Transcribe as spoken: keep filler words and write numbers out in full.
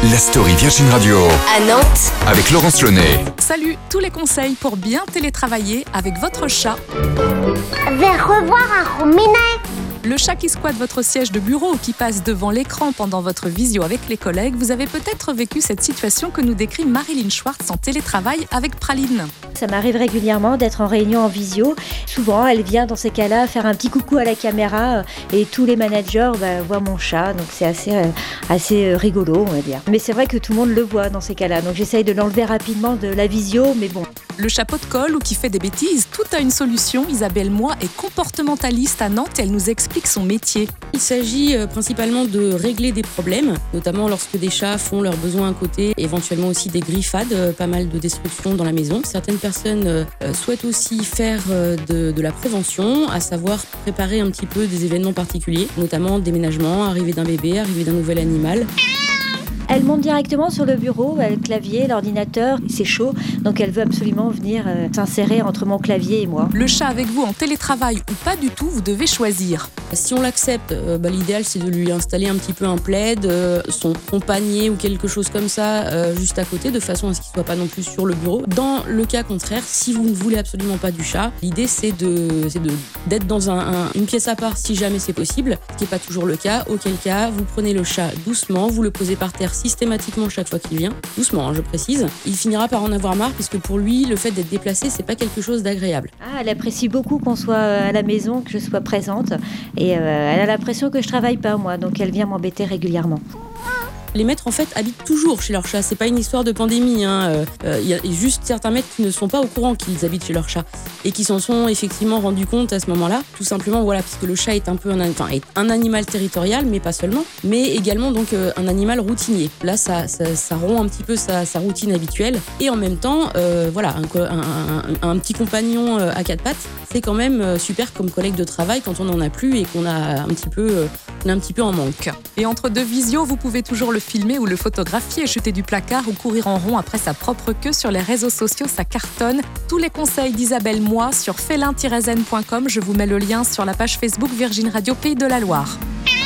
La story Virgin Radio à Nantes avec Laurence Launay. Salut, tous les conseils pour bien télétravailler avec votre chat. Vais revoir un rominet. Le chat qui squatte votre siège de bureau ou qui passe devant l'écran pendant votre visio avec les collègues, vous avez peut-être vécu cette situation que nous décrit Marilyn Schwartz en télétravail avec Praline. Ça m'arrive régulièrement d'être en réunion en visio. Souvent, elle vient dans ces cas-là faire un petit coucou à la caméra et tous les managers bah, voient mon chat. Donc c'est assez, euh, assez rigolo, on va dire. Mais c'est vrai que tout le monde le voit dans ces cas-là. Donc j'essaye de l'enlever rapidement de la visio, mais bon. Le chapeau de colle ou qui fait des bêtises, tout a une solution. Isabelle Moy est comportementaliste à Nantes et elle nous explique son métier. Il s'agit euh, principalement de régler des problèmes, notamment lorsque des chats font leurs besoins à côté, éventuellement aussi des griffades, euh, pas mal de destruction dans la maison. Certaines personnes euh, souhaitent aussi faire euh, de, de la prévention, à savoir préparer un petit peu des événements particuliers, notamment déménagement, arrivée d'un bébé, arrivée d'un nouvel animal. Elle monte directement sur le bureau, le clavier, l'ordinateur, c'est chaud, donc elle veut absolument venir euh, s'insérer entre mon clavier et moi. Le chat avec vous en télétravail ou pas du tout, vous devez choisir. Si on l'accepte, euh, bah, l'idéal c'est de lui installer un petit peu un plaid, euh, son, son panier ou quelque chose comme ça euh, juste à côté, de façon à ce qu'il ne soit pas non plus sur le bureau. Dans le cas contraire, si vous ne voulez absolument pas du chat, l'idée c'est, de, c'est de, d'être dans un, un, une pièce à part si jamais c'est possible, ce qui n'est pas toujours le cas, auquel cas vous prenez le chat doucement, vous le posez par terre systématiquement chaque fois qu'il vient, doucement hein, je précise, il finira par en avoir marre puisque pour lui le fait d'être déplacé c'est pas quelque chose d'agréable. Ah, elle apprécie beaucoup qu'on soit à la maison, que je sois présente et euh, elle a l'impression que je travaille pas moi, donc elle vient m'embêter régulièrement. Les maîtres en fait habitent toujours chez leur chat, c'est pas une histoire de pandémie. Il hein. euh, y a juste certains maîtres qui ne sont pas au courant qu'ils habitent chez leur chat et qui s'en sont effectivement rendus compte à ce moment-là. Tout simplement voilà, puisque le chat est un peu un, enfin, est un animal territorial, mais pas seulement, mais également donc euh, un animal routinier. Là, ça, ça, ça rompt un petit peu sa, sa routine habituelle et en même temps, euh, voilà, un, un, un, un petit compagnon à quatre pattes, c'est quand même super comme collègue de travail quand on n'en a plus et qu'on a un petit peu, euh, on est un petit peu en manque. Et entre deux visios, vous pouvez toujours le filmer ou le photographier, jeter du placard ou courir en rond après sa propre queue sur les réseaux sociaux, ça cartonne. Tous les conseils d'Isabelle Moy sur félin tiret zen point com. Je vous mets le lien sur la page Facebook Virgin Radio Pays de la Loire.